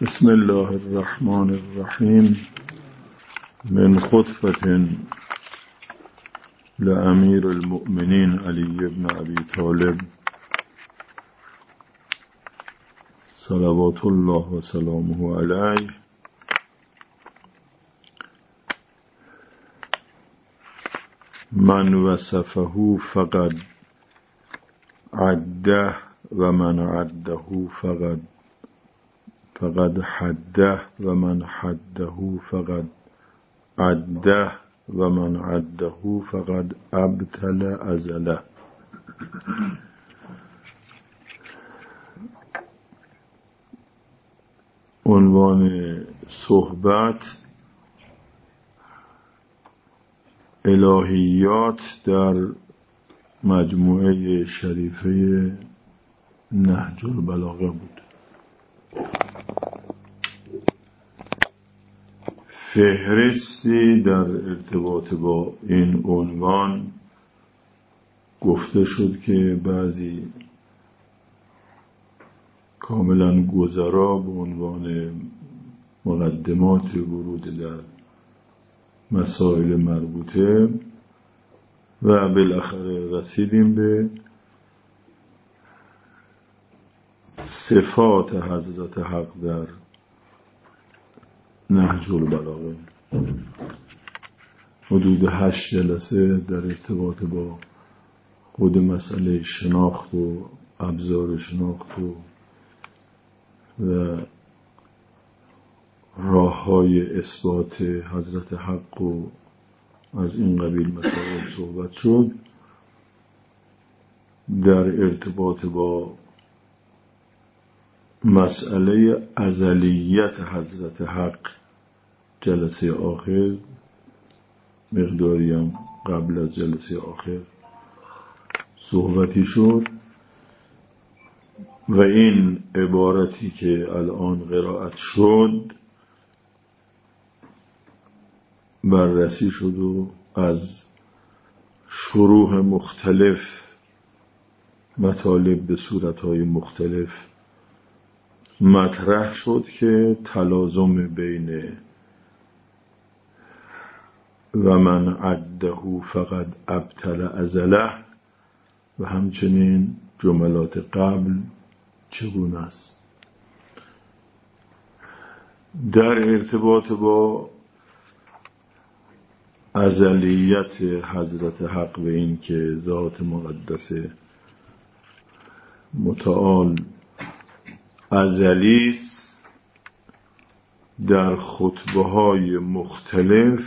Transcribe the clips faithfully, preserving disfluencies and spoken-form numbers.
بسم الله الرحمن الرحیم. من خطبة لأمیر المؤمنین علی بن ابی طالب صلوات الله و سلامه علیه. من وصفه فقد عده و من عده فقد فقد حده و من حده فقد عده و من عده فقد ابطل ازله. عنوان صحبت الهیات در مجموعه شریفه نهج البلاغه بود. فهرستی در ارتباط با این عنوان گفته شد که بعضی کاملا گذرا به عنوان مقدمات ورود در مسائل مربوطه و بالاخره رسیدیم به صفات حضرت حق در نهج البلاغه. حدود هشت جلسه در ارتباط با خود مسئله شناخت و ابزار شناخت و, و راه های اثبات حضرت حق و از این قبیل مسائل صحبت شد. در ارتباط با مسئله ازلیت حضرت حق جلسه آخر، مقداری هم قبل از جلسه آخر صحبتی شد و این عبارتی که الان قرائت شد بررسی شد و از شروح مختلف مطالب به صورتهای مختلف مطرح شد که تلازم بین و من عده فقط ابطل ازله و همچنین جملات قبل چگونه است. در ارتباط با ازلیت حضرت حق و این که ذات مقدس متعال ازلی است، در خطبه های مختلف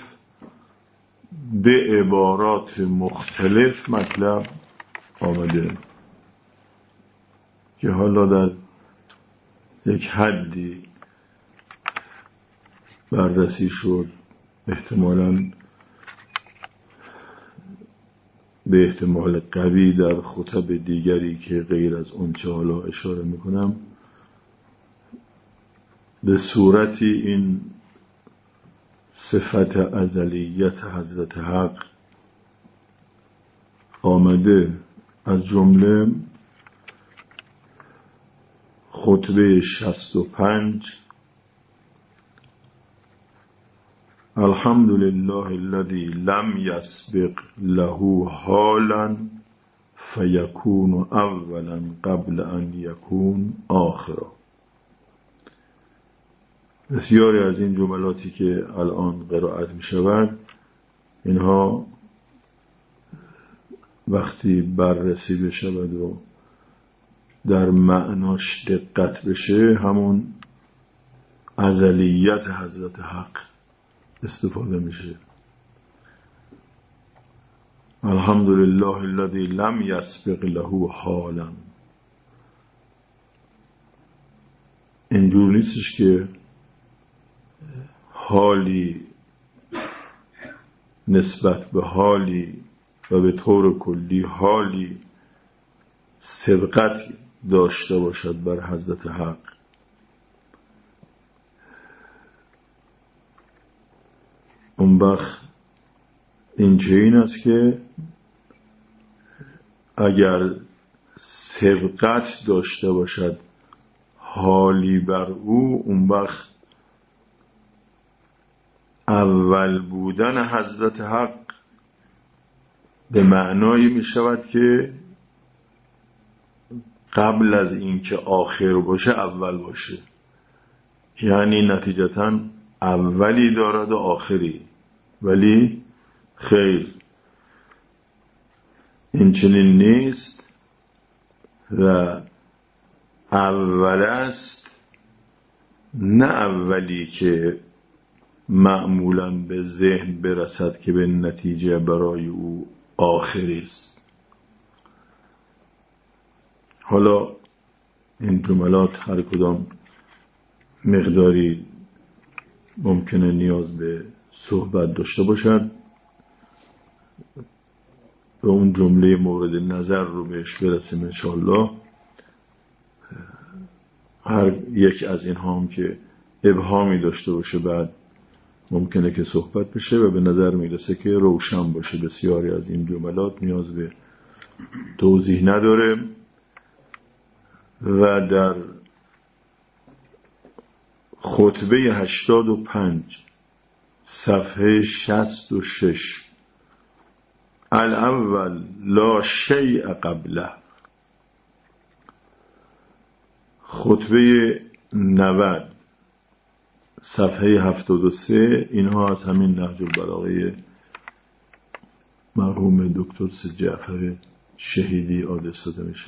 به عبارات مختلف مطلب آمده که حالا در یک حدی بررسی شد. احتمالاً به احتمال قوی در خطب دیگری که غیر از اون چه حالا اشاره میکنم به صورتی این صفت ازلیت حضرت حق آمده. از جمله خطبه شصت و پنج الحمد لله الذي لم يسبق له حالا فيكون اولا قبل ان يكون آخرا. بسیاری از این جملاتی که الان قرائت می شود، اینها وقتی بررسی بشود و در معناش دقت بشه همون ازلیت حضرت حق استفاده میشه. الحمد لله الذي لم يسبق له حالا. اینجور نیستش که حالی نسبت به حالی و به طور کلی حالی سبقت داشته باشد بر حضرت حق. اون وقت این چه این است که اگر سبقت داشته باشد حالی بر او، اون وقت اول بودن حضرت حق به معنایی می شود که قبل از این که آخر باشه اول باشه، یعنی نتیجتاً اولی دارد و آخری. ولی خیر، این چنین نیست و اول است، نه اولی که معمولاً به ذهن برسد که به نتیجه برای او آخری است. حالا این جملات هر کدام مقداری ممکنه نیاز به صحبت داشته باشد و اون جمله مورد نظر رو بهش برسیم انشاءالله. هر یک از اینها هم که ابهامی داشته باشه بعد ممکنه که صحبت بشه و به نظر میرسه که روشن باشه. بسیاری از این جملات نیاز به توضیح نداره و در خطبه هشتاد و پنج صفحه شصت و شش الاول لا شیء قبله، خطبه نود صفحه هفتاد و سه، اینها از همین نهج البلاغه مرحوم دکتر سید جعفر شهیدی آدرس داده میشه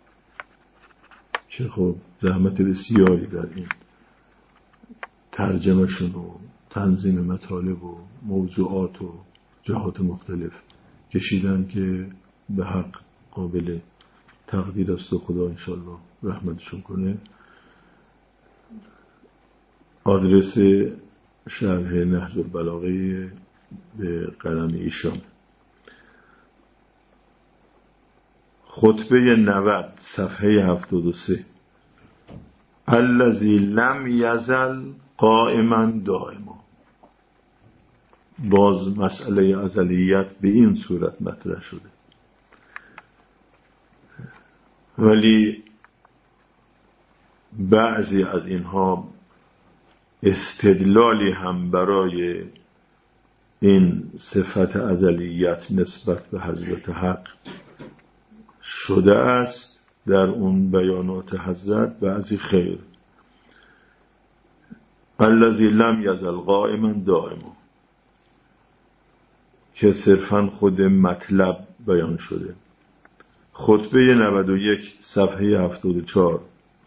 که خب زحمت بسیاری در این ترجمه شون و تنظیم مطالب و موضوعات و جهات مختلف کشیدن که به حق قابل تقدیر است و خدا انشالله رحمتشون کنه. آدرس شرح نهج البلاغه به قلم ایشان. خطبه نود صفحه هفتاد و سه الذی لم یزل قائما دائما، باز مسئله ازلیت به این صورت مطرح شده، ولی بعضی از اینها استدلالی هم برای این صفت ازلیت نسبت به حضرت حق شده است در اون بیانات حضرت، بعضی خیر. الذی لم یزل قائما دائما که صرفاً خود مطلب بیان شده. خطبه نود و یک صفحه هفتاد و چهار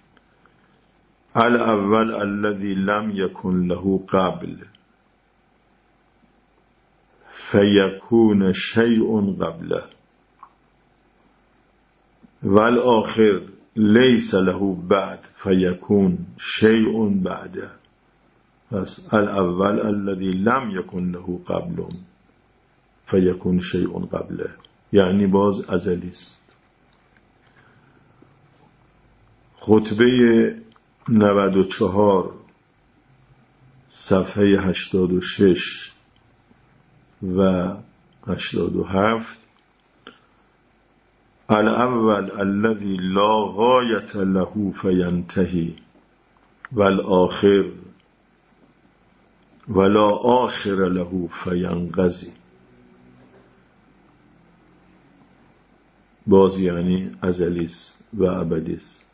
الاول الذی لم یکن له قبل فیکون شیء قبله والآخر لیس له بعد فیکون شیء بعده. پس الاول الذی لم یکن له قبل فیکون شیء قبله، یعنی باز ازلی است. خطبه نود و چهار صفحه هشتاد و شش و هشتاد و هفت الاول الذی لا غایة له فینتهی والآخر ولا آخر له فینقضی، باز یعنی ازلی است و ابدی است.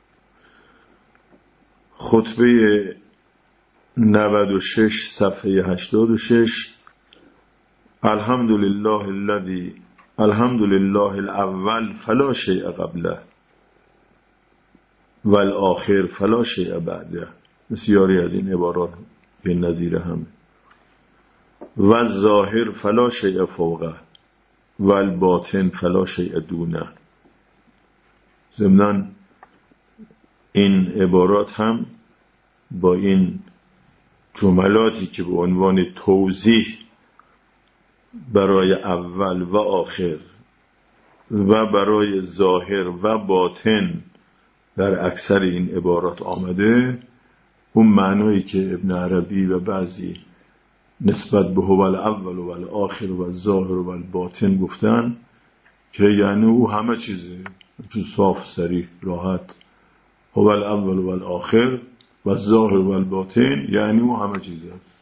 خطبه نود و شش صفحه هشتاد و شش الحمدلله الذی الحمدلله الاول فلا شیء قبله والآخر فلا شیء بعده. بسیاری از این عبارات به نظیر هم. و الظاهر فلا شیء فوقه والباطن فلا شیء دونه. ضمناً این عبارات هم با این جملاتی که به عنوان توضیح برای اول و آخر و برای ظاهر و باطن در اکثر این عبارات آمده، اون معنایی که ابن عربی و بعضی نسبت به هو الاول و الاخر و الظاهر و الباطن گفتن که یعنی او همه چیزه، چون صاف صریح راحت هو الاول و الاخر و الظاهر و الباطن، یعنی او همه چیز است.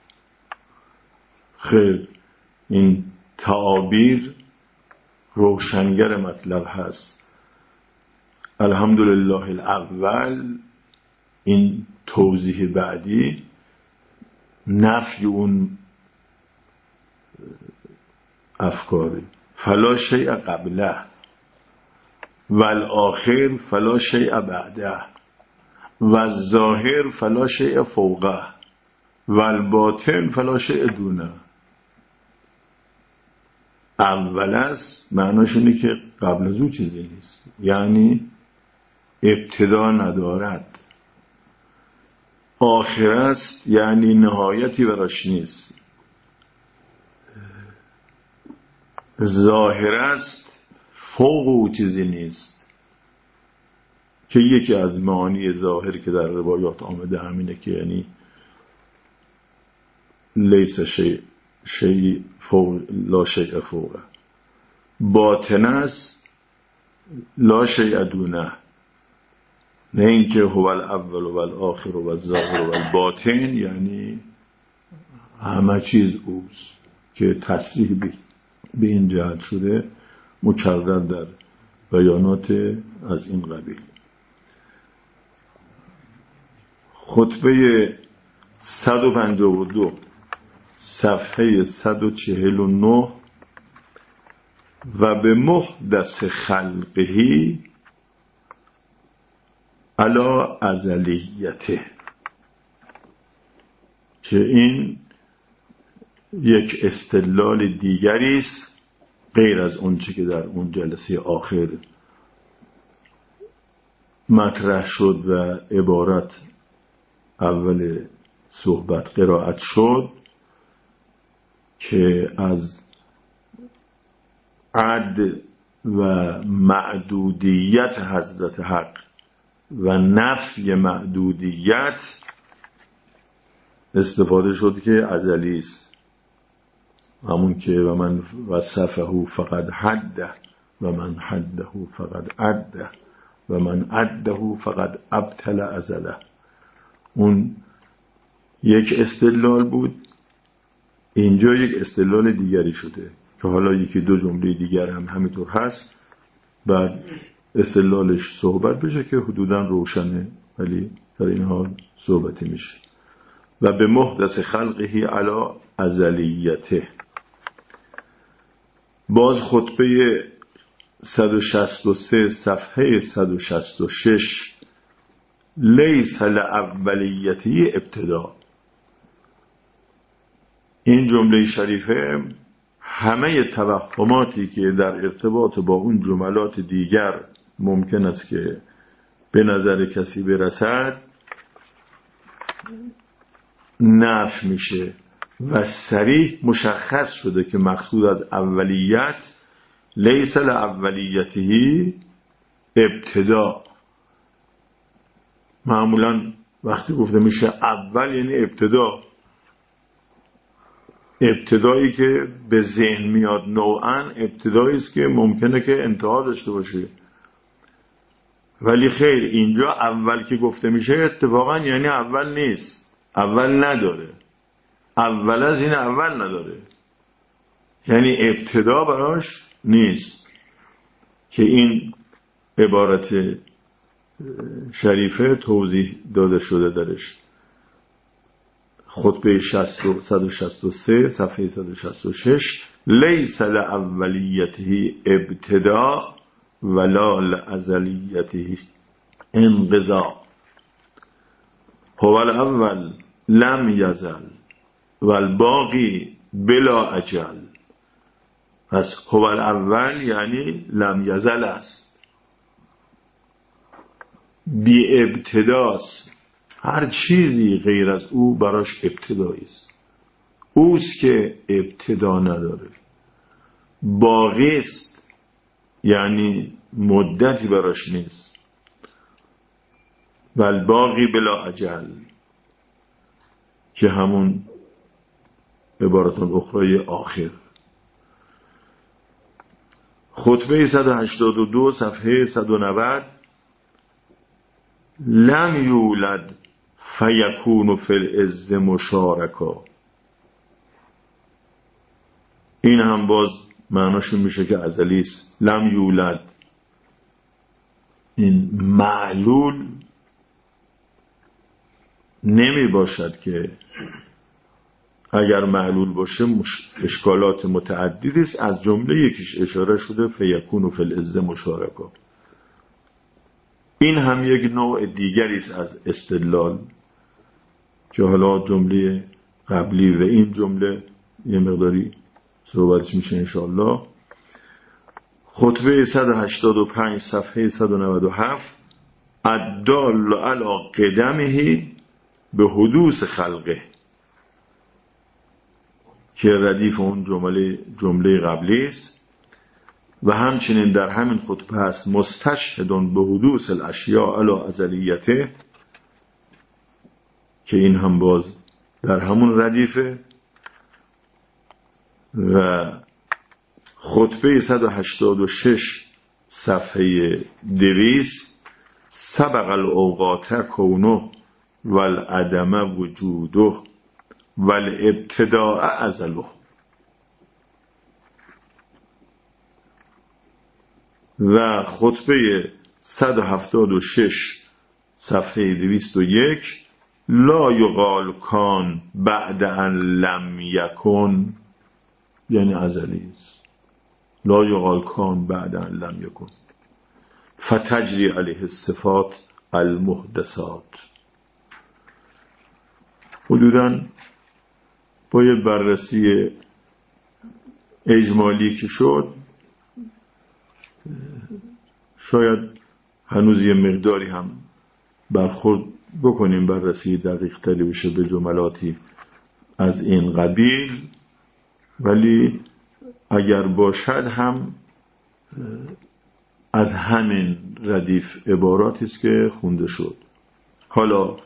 خیر، این تعابیر روشنگر مطلب هست. الحمدلله الاول، این توضیح بعدی نفی اون افکاری. فلا شیء قبله و الاخر فلا شیء بعده و الظاهر فلا شیء فوقه و الباطن فلا شیء دونه. اول است معناش اینه که قبل از او چیزی نیست، یعنی ابتدا ندارد. آخر است یعنی نهایتی براش نیست. ظاهر است فوق او چیزی نیست، که یکی از معانی ظاهر که در روایات آمده همینه که یعنی لیس شیء شیء فوق لا شیء فوقه. باطن است لا شیء دونه، نه اینکه هو الاول و الاخر و الظاهر و الباطن یعنی همه چیز اوست، که تصریح به این جهت شده مکرر در بیانات از این قبیل. خطبه صد و پنجاه و دو صفحه صد و چهل و نه و به محدث خلقهی علی ازلیته، که این یک استدلال دیگری است غیر از اون چی که در اون جلسه آخر مطرح شد و عبارت اول صحبت قرائت شد، که از عد و معدودیت حضرت حق و نفی معدودیت استفاده شد که ازلی است. همون که و من وصفه فقد حده و من حده فقد عده و من عده فقد ابطل ازله. اون یک استدلال بود، اینجا یک استدلال دیگری شده که حالا یکی دو جمله دیگر هم همینطور هست، بعد استدلالش صحبت بشه که حدوداً روشنه، ولی در این حال صحبتی میشه. و به محدث خلقهی علی ازلیته. باز خطبه صد و شصت و سه صفحه صد و شصت و شش لیس لاولیته ابتدا. این جمله شریفه همه توهماتی که در ارتباط با اون جملات دیگر ممکن است که به نظر کسی برسد نفی میشه و صریح مشخص شده که مقصود از اولیت لیس لاولیته ابتدا. معمولا وقتی گفته میشه اول یعنی ابتدا، ابتدایی که به ذهن میاد نوعاً ابتدایی است که ممکنه که انتها داشته باشه، ولی خیر اینجا اول که گفته میشه اتفاقاً یعنی اول نیست، اول نداره، اول از این اول نداره، یعنی ابتدا براش نیست. که این عبارت شریفه توضیح داده شده درش. خطبه صد و شصت و سه صفحه صد و شصت و شش لیس لاولیته ابتدا ولا لازلیته انقضا. هو الاول لم یزل و الباقی بلا اجل. پس هو الاول یعنی لم یزل است، بی ابتداست، هر چیزی غیر از او براش ابتدایی است، اوست که ابتدا نداره. باقی است یعنی مدتی براش نیست. و الباقی بلا اجل، که همون عبارتان اخرای آخر. خطبه صد و هشتاد و دو صفحه صد و نود لم یولد فیکون فی العز مشارکا. این هم باز معناشون میشه که ازلی است. لم یولد، این معلول نمی باشد که اگر معلول باشه اشکالات متعددی است، از جمله یکیش اشاره شده فیکون فی العز مشارکا. این هم یک نوع دیگری است از استدلال که حالا جمله قبلی و این جمله یه مقداری صحبتش میشه انشاءالله. خطبه صد و هشتاد و پنج صفحه صد و نود و هفت الدال علی قدمه به حدوث خلقه، که ردیف اون جمله جمله قبلی است. و همچنین در همین خطبه هست مستشهدون به حدوث الاشیاء علی ازلیته، که این هم باز در همون ردیفه. و خطبه صد و هشتاد و شش صفحه دویست سبق الاوقات کونه والعدم وجوده والابتداء ازله. و خطبه صد و هفتاد و شش صفحه دویست و یک لا یقال کان بعد ان لم یکن، یعنی ازلی است. لا یقال کان بعد ان لم یکن فتجری علیه الصفات المحدثات. حدوداً با یه بررسی اجمالی که شد، شاید هنوز یه مقداری هم برخورد بکنیم، بررسی دقیق تری بشه به جملاتی از این قبیل، ولی اگر باشد هم از همین ردیف عباراتی است که خونده شد. حالا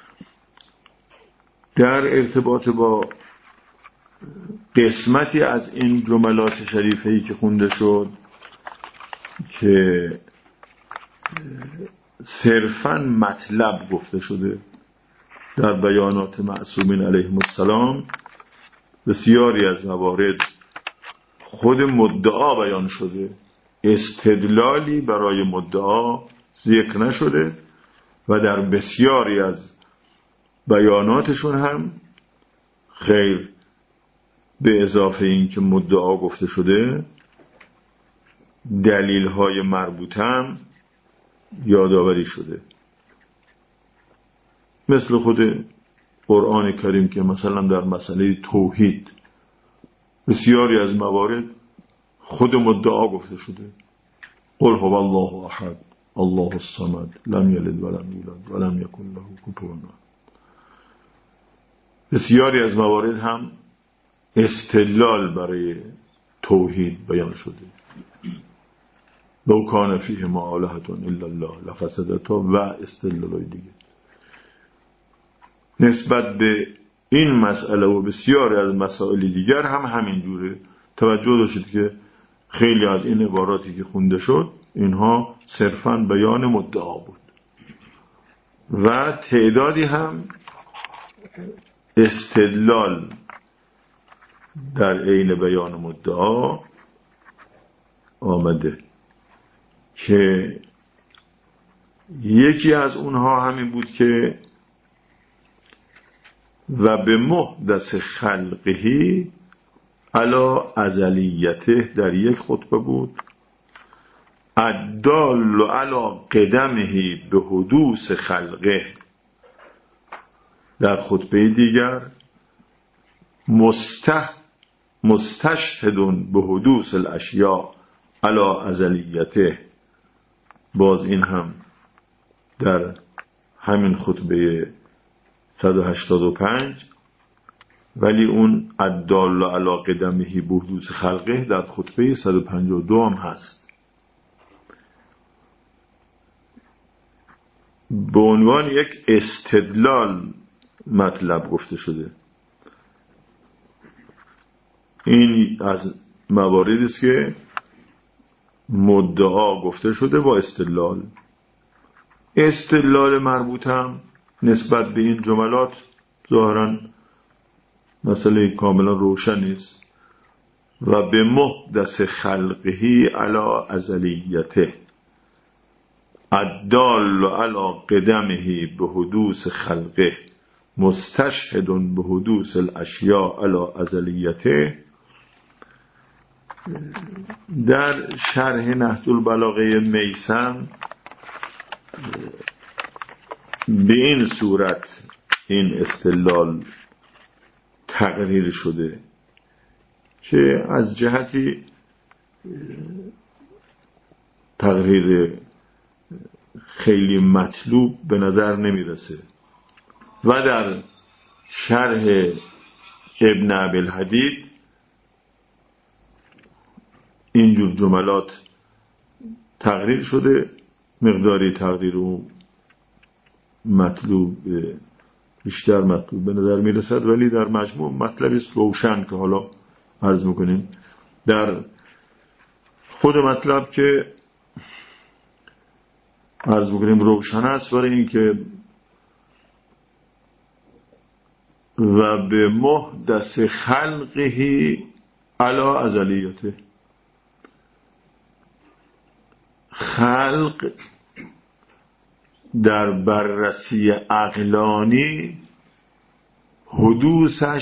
در ارتباط با قسمتی از این جملات شریفه‌ای که خونده شد که صرفاً مطلب گفته شده در بیانات معصومین علیهم السلام، بسیاری از موارد خود مدعا بیان شده، استدلالی برای مدعا ذکر نشده. و در بسیاری از بیاناتشون هم خیر به اضافه این که مدعا گفته شده، دلیل های مربوطه هم یادآوری شده، مثل خود قرآن کریم که مثلا در مسئله توحید بسیاری از موارد خود مدعا گفته شده. قل هو الله احد الله الصمد لم یلد ولم یولد ولم یکن له کفوا احد. بسیاری از موارد هم استدلال برای توحید بیان شده. لو کان فیه ما الهة الا الله لفسدتا و استدلالای دیگه. نسبت به این مسئله و بسیاری از مسائل دیگر هم همین جوره. توجه داشتید که خیلی از این عباراتی که خونده شد اینها صرفاً بیان مدعا بود و تعدادی هم استدلال در عین بیان مدعا آمده، که یکی از اونها همین بود که و به محدث خلقهی علی ازلیته در یک خطبه بود، الدال علی قدمه به حدوث خلقه در خطبه دیگر، مسته مستشهدون به حدوث الاشیاء علی ازلیته، باز این هم در همین خطبه صد و هشتاد و پنج، ولی اون الدال علی قدمه به حدوث خلقه در خطبه صد و پنجاه و دو هم هست. به عنوان یک استدلال مطلب گفته شده. این از مواردی است که مدعا گفته شده با استدلال. استدلال مربوطم نسبت به این جملات ظاهراً مسئله کاملا روشن است. و به محدث خلقهی علی ازلیته الدال علی قدمه به حدوث خلقه مستشهد به حدوث الاشیاء علی ازلیته. در شرح نهج البلاغه میثم به این صورت این استدلال تقریر شده که از جهتی تقریر خیلی مطلوب به نظر نمیرسه. و در شرح ابن ابی‌الحدید اینجور جملات تقریر شده، مقداری تقریر و مطلوب بیشتر مطلوب به نظر میرسد، ولی در مجموع مطلبی است روشن که حالا عرض میکنیم. در خود مطلب که عرض میکنیم روشن است برای این که و به محدث خلقه علی ازلیته، خلق در بررسی عقلانی حدوثش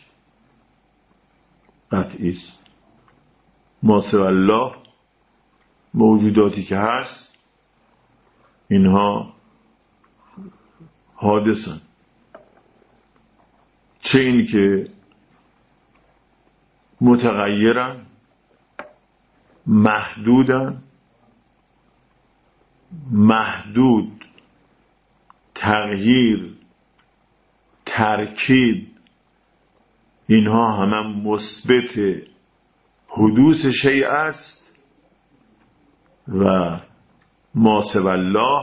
قطعی است. ما سوی الله موجوداتی که هست اینها حادثن، چه این که متغیرن، محدودن، محدود، تغییر، ترکیب، اینها همه مثبت حدوث شیء است. و ما سوی الله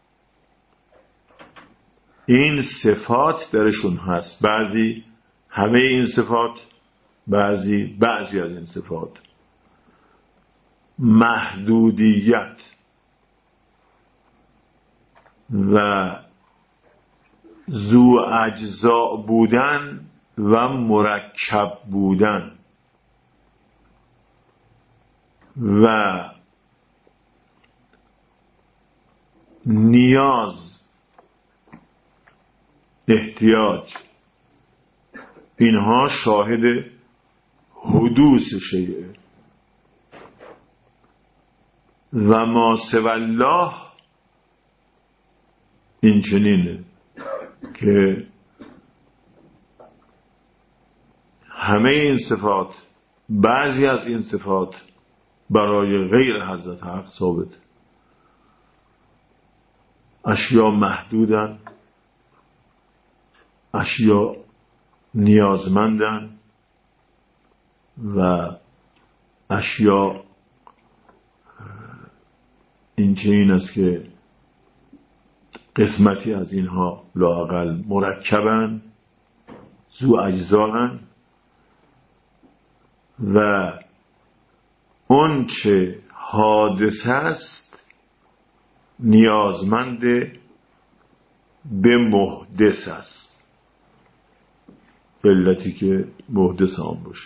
این صفات درشون هست، بعضی همه این صفات، بعضی بعضی از این صفات. محدودیت و ذو اجزاء بودن و مرکب بودن و نیاز، احتیاج، اینها شاهد حدوث شیء. و ما سوی الله این چنینه که همه این صفات، بعضی از این صفات برای غیر حضرت حق ثابت. اشیا محدودن، اشیا نیازمندن و اشیا این چنین است که قسمتی از اینها لااقل مرکبن، ذو اجزاءن و اون چه حادث است نیازمند به محدث است، علتی که محدث آن باشه.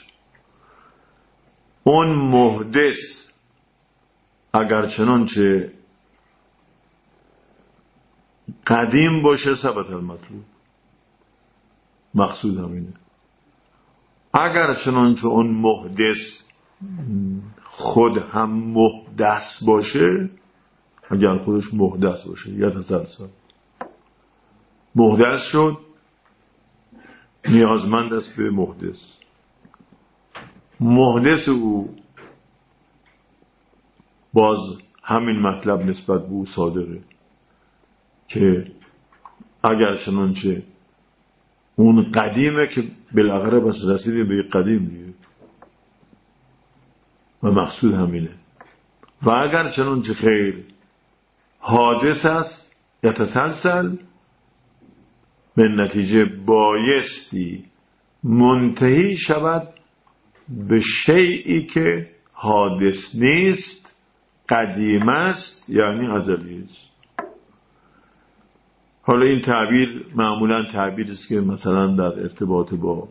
اون محدث اگر چنانچه قدیم باشه ثبت المطلوب، مقصود همینه. اگر چنانچه اون محدث خود هم محدث باشه، اگر خودش محدث باشه یا تسلسل محدث شد، نیازمند است به محدث. محدث او باز همین مطلب نسبت به او صادقه که اگر چنانچه اون قدیمه که بالاخره بس رسیده به قدیم دیگه و مقصود همینه. و اگر چنانچه خیر حادث است یا تسلسل، به نتیجه بایستی منتهی شود به شیئی که حادث نیست، قدیم است، یعنی ازلی است. حالا این تعبیر معمولا تعبیری است که مثلا در ارتباط با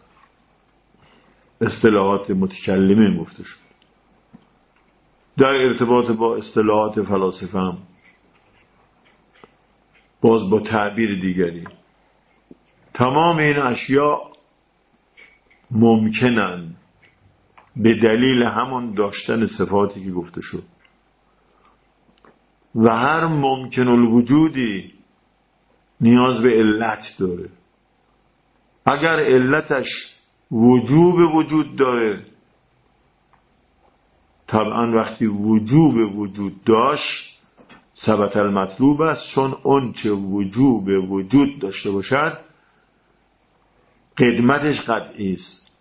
اصطلاحات متکلمین گفته شد. در ارتباط با اصطلاحات فلاسفه هم باز با تعبیر دیگری. تمام این اشیاء ممکنن به دلیل همون داشتن صفاتی که گفته شد و هر ممکن الوجودی نیاز به علت داره. اگر علتش وجوب وجود داره، طبعا وقتی وجوب وجود داشت ثبت المطلوب است، چون اون چه وجوب وجود داشته باشد قدمتش قطعی است.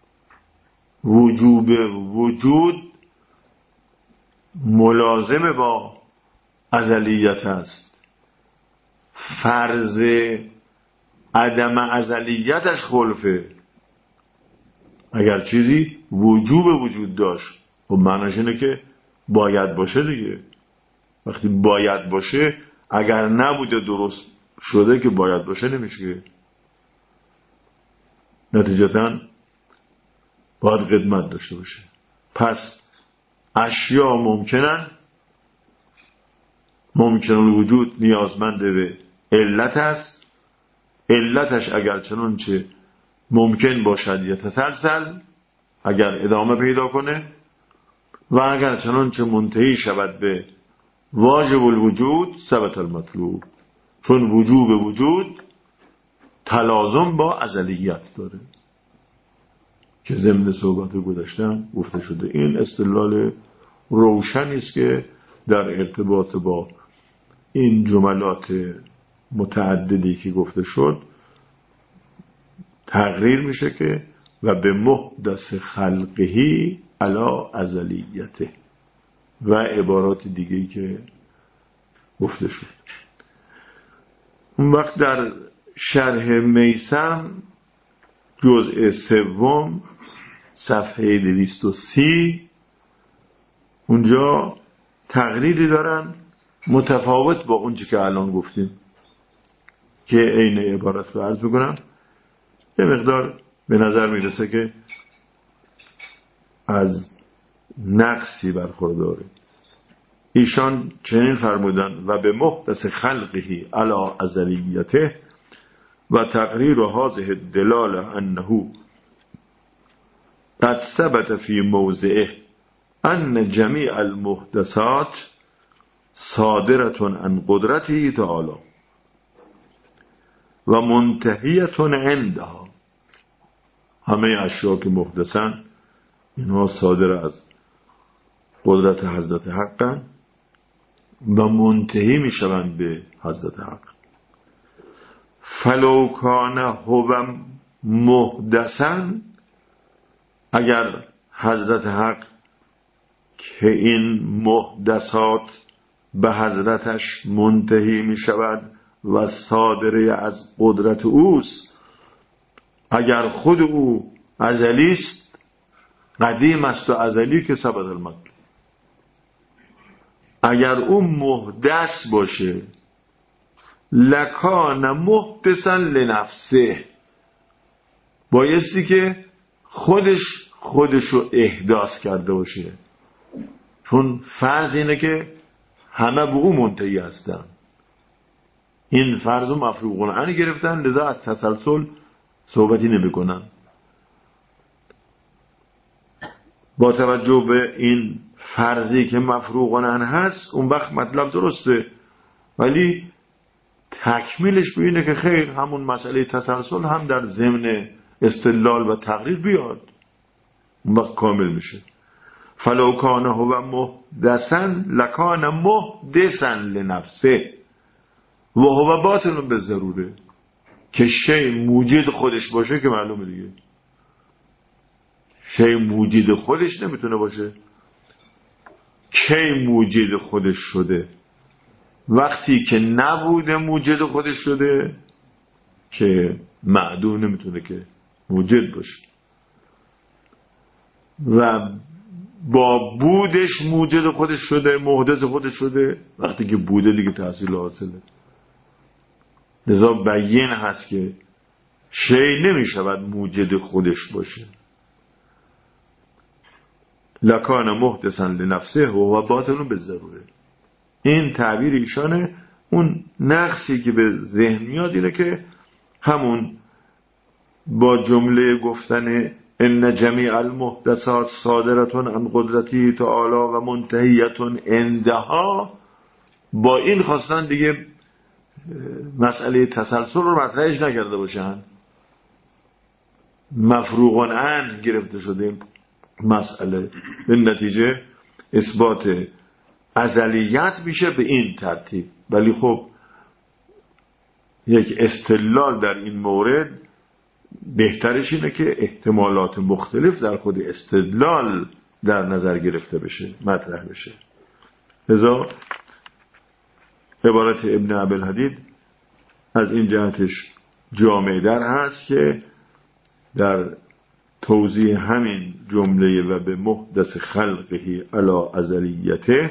وجوب وجود ملازم با ازلیت است. فرض عدم ازلیتش خلفه. اگر چیزی وجوب وجود داشت خب معناش اینه که باید باشه دیگه. وقتی باید باشه، اگر نبوده درست شده که باید باشه نمیشه. نتیجتاً باید قدمت داشته باشه. پس اشیاء ممکنن، ممکن الوجود نیازمند به علت است. علتش اگر چنانچه ممکن باشد یتسلسل، اگر ادامه پیدا کنه، و اگر چنانچه منتهی شود به واجب الوجود ثبت المطلوب، چون وجوب وجود تلازم با ازلیت داره که ضمن صحبت گذاشتم گفته شده. این استدلال روشنی است که در ارتباط با این جملات متعددی که گفته شد تقریر میشه که و به محدث خلقهی علی ازلیته و عبارات دیگه‌ای که گفته شد. اون وقت در شرح میثم جزء سوم صفحه دویست و سی اونجا تقریری دارن متفاوت با اون چی که الان گفتیم که عین عبارت رو عرض بکنم. یه مقدار به نظر میرسه که از نقصی برخورداره. ایشان چنین فرمودن و به محدث خلقه علی ازلیته و تقریر هذه الدلاله انه قد ثبت فی موضعه ان جمیع المحدثات صادرة عن قدرته تعالی و منتهیة عندها. همه اشیاء که محدثن اینها صادر از قدرت حضرت حقن و منتهی می شوند به حضرت حق. فلو کان هو محدثا، اگر حضرت حق که این محدثات به حضرتش منتهی می شود و صادره از قدرت اوست، اگر خود او ازلی است، قدیم است و ازلی که ثبت المطلوب. اگر او محدث باشه لکان محدثا لنفسه، بایستی که خودش خودشو احداث کرده باشه، چون فرض اینه که همه به او منتهی هستن. این فرض و مفروغ عنه گرفتن، لذا از تسلسل صحبتی نمی کنن. با توجه به این فرضی که مفروغ عنه هست اون وقت مطلب درسته، ولی تکمیلش به اینه که خیر همون مسئله تسلسل هم در ضمن استدلال و تقریر بیاد، اون وقت کامل میشه. فلو کان هو محدثا لکان محدثا لنفسه و هو باطن به ضروره. که شی موجد خودش باشه که معلومه دیگه، شی موجد خودش نمیتونه باشه. کی موجد خودش شده؟ وقتی که نبوده موجد خودش شده که معدوم نمیتونه که موجد باشه، و با بودش موجد خودش شده، محدث خودش شده. وقتی که بوده دیگه تحصیل حاصله. لذا بیان هست که شی نمی شود موجد خودش باشه. لکان محدثا لنفسه و باطل بالضروره. این تعبیر ایشانه. اون نقصی که به ذهن میاد اینه که همون با جمله گفتن ان جمیع المحدثات صادرتون عن قدرتی تعالی و منتهیتون عندها، با این خواستن دیگه مسئله تسلسل رو مطرحش نکرده باشن. مفروغ عنه گرفته شده مسئله، به نتیجه اثبات ازلیت میشه به این ترتیب. ولی خب یک استدلال در این مورد بهترش اینه که احتمالات مختلف در خود استدلال در نظر گرفته بشه، مطرح بشه. لذا عبارت ابن ابوالحدید از این جهتش جامع در هست که در توضیح همین جمله و به محدث خلقه علی ازلیته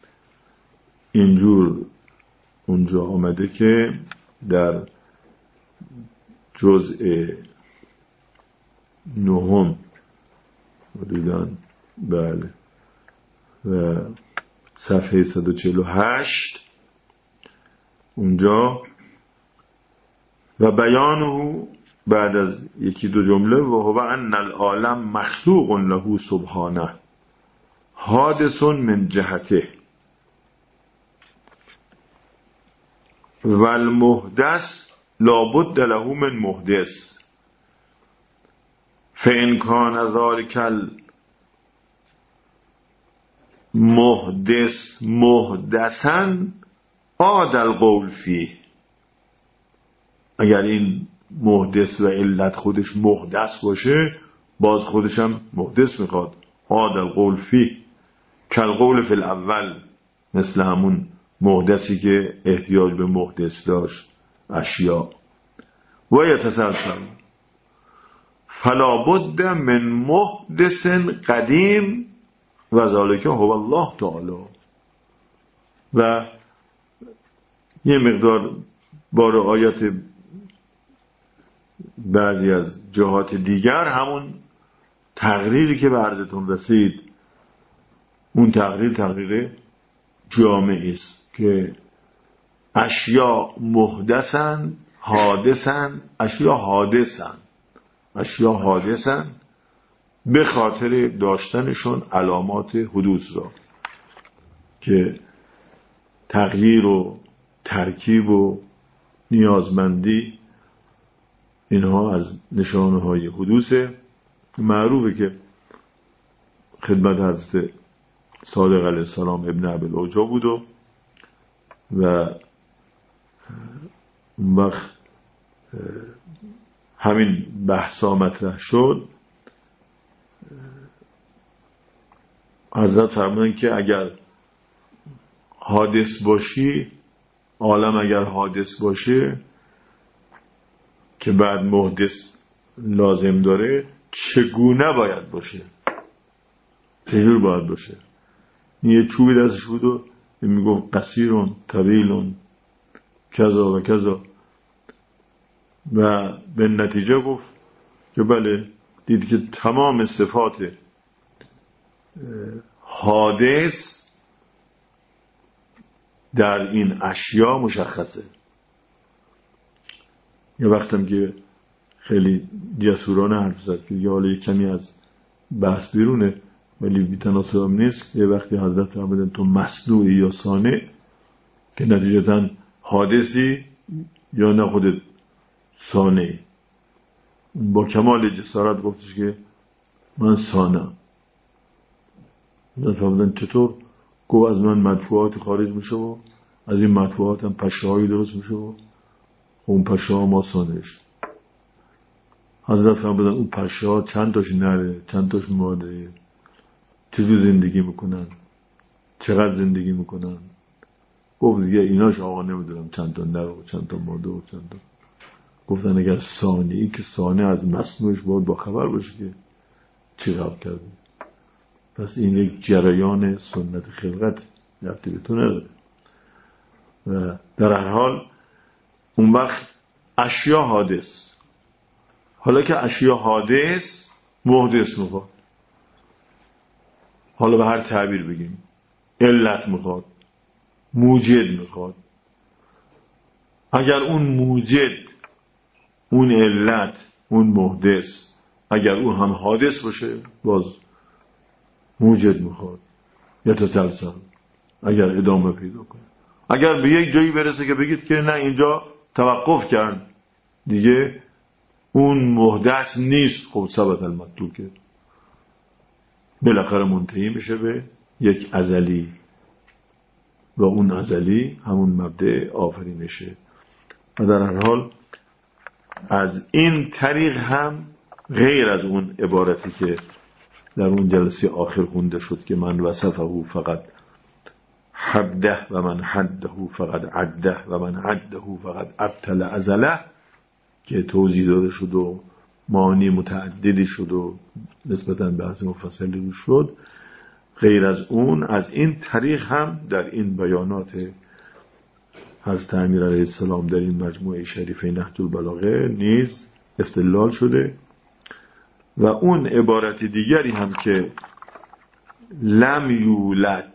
اینجور اونجا آمده که در جزء نهم حدوداً بله و صفحه صد و چهل و هشت اونجا و بیانه بعد از یکی دو جمله و هو ان العالم مخلوق له سبحانه حادث من جهته و المحدث لابد له من محدث فإن كان ذلك المحدث محدثا عاد القول فيه. اگر این محدث و علت خودش محدث باشه باز خودش هم محدث میخواد. عاد القول فيه کالقول فی الاول، مثل همون محدثی که احتیاج به محدث داشت اشیاء. و یتسلسل فلا بد من محدث قدیم و ذالک هو الله تعالی. و یه مقدار با رعایت بعضی از جهات دیگر همون تقریری که به عرضتون رسید، اون تقریر تقریر جامعی است که اشیاء محدثن حادثن، اشیاء حادثن اشیاء حادثن به خاطر داشتنشون علامات حدوث را که تغییر و ترکیب و نیازمندی اینها از نشانه های حدوثه. معروفه که خدمت حضرت صادق علیه السلام ابن ابوالعجا بود و و اون وقت همین بحثا مطرح شد. حضرت فرمودن که اگر حادث باشی، عالم اگر حادث باشه که بعد محدث لازم داره، چگونه باید باشه؟ چجور باید باشه؟ یه چوبی دستش بود و میگم قصیرون طویلون کذا و کذا و به نتیجه گفت که بله، دید که تمام صفات حادث در این اشیاء مشخصه. یه وقتم که خیلی جسورانه حرف زد که یه حالا کمی از بحث بیرونه ولی بی‌تناسب هم نیست. یه وقتی حضرت فرمودن تو مصنوعی یا صانع، که نتیجتاً حادثی یا نه خودت صانعی. با کمال جسارت گفتش که من صانعم. حضرت فرمودن چطور؟ گفت از من مدفوعات خارج میشه و از این مدفوعات هم پشه‌هایی درست میشه و اون پشه‌ها ما صانعش. حضرت فرمودن اون پشه‌ها چند تاش نره، چند تاش ماده، چجور زندگی میکنن، چقدر زندگی میکنن؟ گفت دیگه ایناش آقا نمیدونم چند تا نره و چند تا ماده و چند تا. گفتن اگر صانعی که صانع از مصنوعش باید با خبر باشه که چی قبل کرده. پس این یک جریان سنت خلقت ربطی به تو نداره. و در هر حال اون وقت اشیا حادث. حالا که اشیا حادث محدث میخواد، حالا به هر تعبیر بگیم، علت میخواد، موجد میخواد. اگر اون موجد، اون علت، اون محدث، اگر اون هم حادث باشه باز موجد میخواد یا تسلسل، اگر ادامه پیدا کنه. اگر به یک جایی برسه که بگید که نه اینجا توقف کرد دیگه اون محدث نیست، خب ثبت المطلوب که بالاخره منتهی میشه به یک ازلی و اون ازلی همون مبدأ آفرینشه. و در هر حال از این طریق هم غیر از اون عبارتی که در اون جلسه آخر خونده شد که من وصفه فقط حده و من حده فقط عده و من عده فقط ابطل ازله، که توضیح داده شد و معانی متعددی شد و نسبتاً بحث مفصلی رو شد. غیر از اون از این طریق هم در این بیانات حضرت امیر علیه السلام در این مجموعه شریفه نهج البلاغه نیز استدلال شده. و اون عبارت دیگری هم که لم یولد،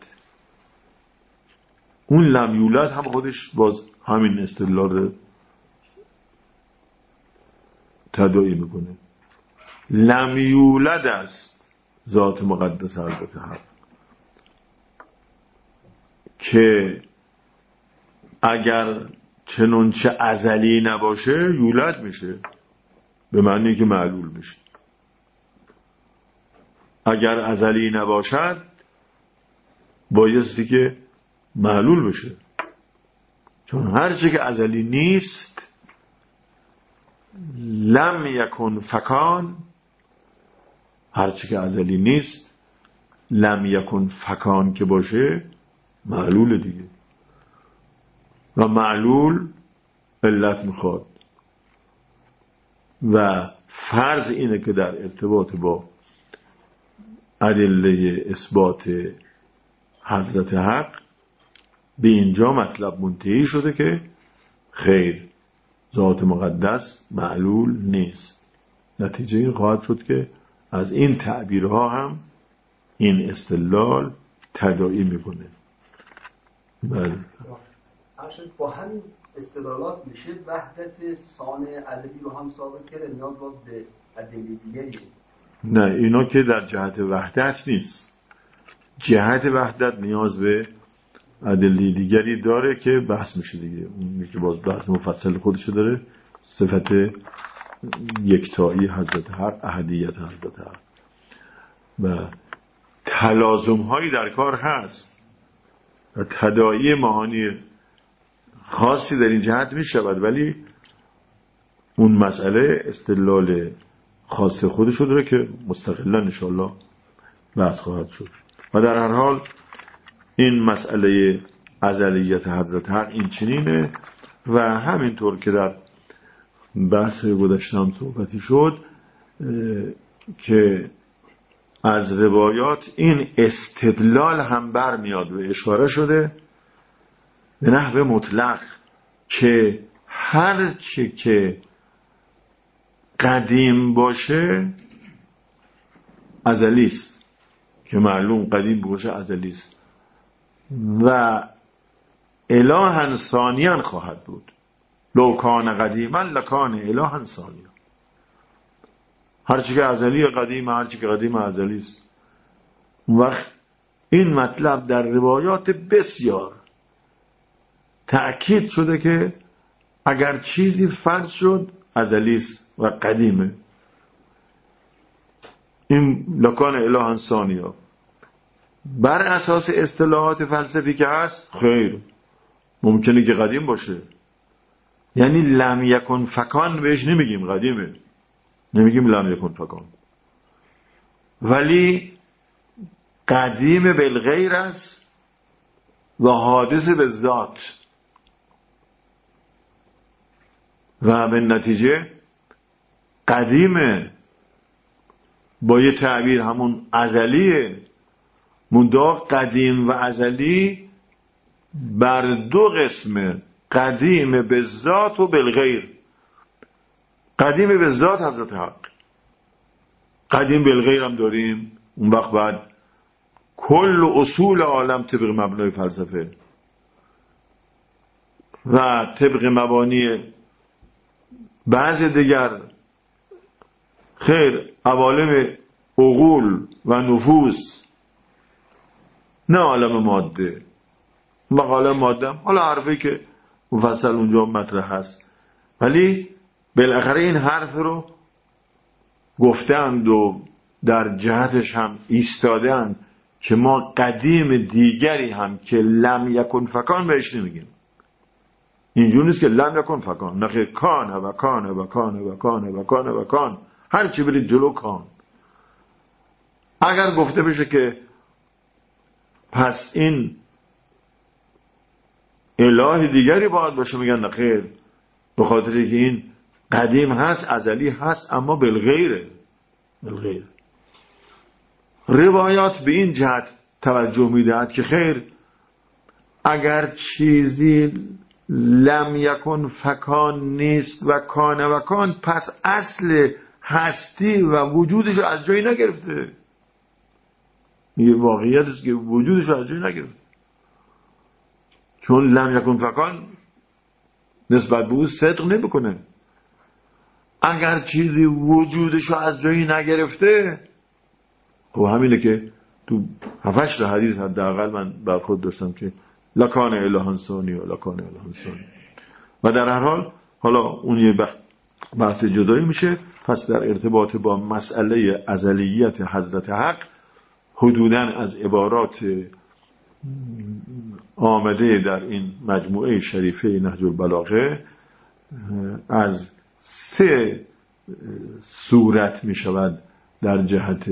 اون لم یولد هم خودش باز همین استدلال رو تداعی میکنه. لم یولد است ذات مقدس حضرت حق که اگر چنانچه ازلی نباشه یولد میشه، به معنی که معلول میشه. اگر ازلی نباشد بایستی که معلول بشه، چون هرچی که ازلی نیست لم یکن فکان، هرچی که ازلی نیست لم یکن فکان که باشه معلول دیگه، و معلول علت میخواد. و فرض اینه که در ارتباط با ادله اثبات حضرت حق به اینجا مطلب منتهی شده که خیر، ذات مقدس معلول نیست. نتیجه این خواهد شد که از این تعبیرها هم این استدلال تداعی میکنه. بله. با همین استدلالات میشه وحدت ثان ازلی رو هم ثابت کرد، نیاز باز به ادله دیگری؟ نه، اینا که در جهت وحدت نیست. جهت وحدت نیاز به ادله دیگری داره که بحث میشه دیگه. اون که باز بحث مفصل خودشو داره، صفت یکتایی حضرت حق، احدیت حضرت حق و تلازم هایی در کار هست و تداعی معانی خاصی در این جهت میشود، ولی اون مسئله استدلال خاص خودشو داره که مستقلا انشاءالله بحث خواهد شد. و در هر حال این مسئله ازلیت حضرت حق این چنینه و همینطور که در بحث گذشتم صحبتی شد که از روایات این استدلال هم برمیاد و اشاره شده به نحو مطلق که هر چه که قدیم باشه ازلیست، که معلوم قدیم باشه ازلیست و الها ثانیاً خواهد بود. لو کان قدیما لکان الها ثانیا. هرچی که ازلی قدیم، هرچی که قدیم ازلیست. اون وقت این مطلب در روایات بسیار تأکید شده که اگر چیزی فرض شد ازلیست و قدیمه، این لکان الها ثانیا بر اساس اصطلاحات فلسفی که هست خیر ممکنه که قدیم باشه. یعنی لم یکن فکان بهش نمیگیم قدیمه، نمیگیم لم یکن فکان، ولی قدیم بالغیر است و حادث به ذات و به نتیجه قدیمه با یه تعبیر همون ازلیه. منتها قدیم و ازلی بر دو قسم قدیم به ذات و بالغیر. قدیم به ذات حضرت حق، قدیم بالغیر هم داریم. اون وقت بعد کل اصول عالم طبق مبنای فلسفه و طبق مبانی بعض دیگر خیر عوالم عقول و نفوس، نه عالم ماده. و عالم ماده حالا حرفی که مفصل اونجا مطرح هست، ولی بالاخره این حرف رو گفتند و در جهتش هم ایستادند که ما قدیم دیگری هم که لم یکن فکان بهش نمیگیم. اینجور نیست که لم یکن فکان، نه، کان و کان و کان و کان و کان و کان، هر چی برید جلو کان. اگر گفته بشه که پس این اله دیگری باید باشه، میگن نه خیر، به خاطر که این قدیم هست، ازلی هست، اما بالغیره. بالغیر روایات به این جهت توجه میدهد که خیر، اگر چیزی لم یکن فکان نیست و کان و کان، پس اصل هستی و وجودش از جایی نگرفته. میگه واقعیت است که وجودش از جایی نگرفته، چون لم یکن فکان نسبت به او صدق نمیکنه. اگر چیزی وجودش از جایی نگرفته، خب همینه که تو هفتش تا حدیث حداقل من بر خود داشتم که لکان الهان ثانی و لکان الهان ثانی. و در هر حال حالا اون یه بحث جدایی میشه. پس در ارتباط با مسئله ازلیت حضرت حق، حدوداً از عبارات آمده در این مجموعه شریفه نهج البلاغه از سه صورت می شود در جهت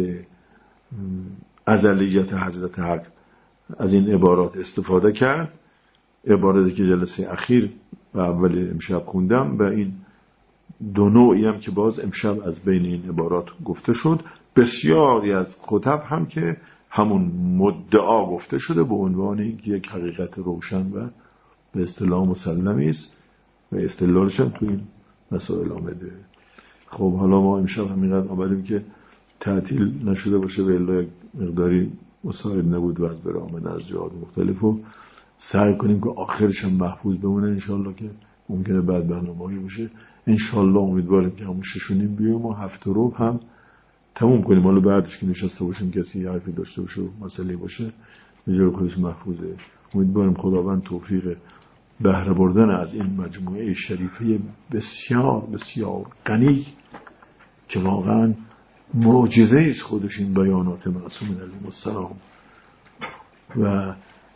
ازلیت حضرت حق از این عبارات استفاده کرد. عبارتی که جلسه اخیر و اول امشب خوندم و این دو نوعی هم که باز امشب از بین این عبارات گفته شد. بسیاری از خطب هم که همون مدعا گفته شده به عنوان اینکه یک حقیقت روشن و به اصطلاح مسلمی است و استدلالش هم تو این مسائل آمده. خب حالا ما امشب همینقدر آمدیم که تعطیل نشده باشه و الا مقداری مساعد نبود و از بر آمده از جهات مختلف و سعی کنیم که آخرش هم محفوظ بمونه انشالله، که ممکنه بعد برنامه‌ای باشه. انشالله امیدواریم که همون شش و نیم بیایم و هفت و ربع هم تموم کنیم. حالا بعدش که نشسته باشیم کسی حرفی داشته باشه و مسئله باشه به جای خودش محفوظه. امیدواریم خداوند توفیق بهره بردن از این مجموعه شریفه بسیار بسیار غنی که واقعا معجزه است خودش این بیانات معصومین علیهم السلام. و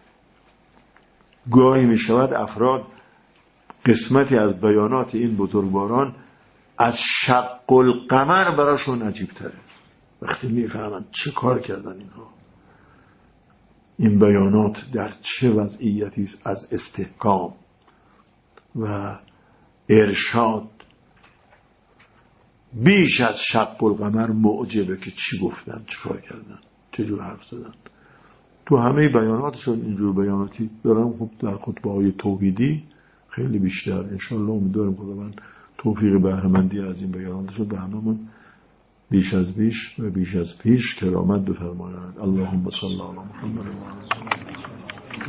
گاهی می شود افراد قسمتی از بیانات این بزرگواران از شق القمر براشون عجیب تره. وقتی می فهمند چه کار کردن اینها، این بیانات در چه وضعیتی است از استحکام و ارشاد، بیش از شق القمر معجبه که چی گفتن، چه کار کردن، چه جور حرف زدن. تو همه بیاناتشون اینجور بیاناتی دارم. خب در خطبه های توحیدی خیلی بیشتر. انشالله امیدوارم خداوند توفیق بهره‌مندی از این بیاناتشون به هممون بیش از بیش و بیش از پیش کرامت بفرماید. اللهم صل علی محمد و علی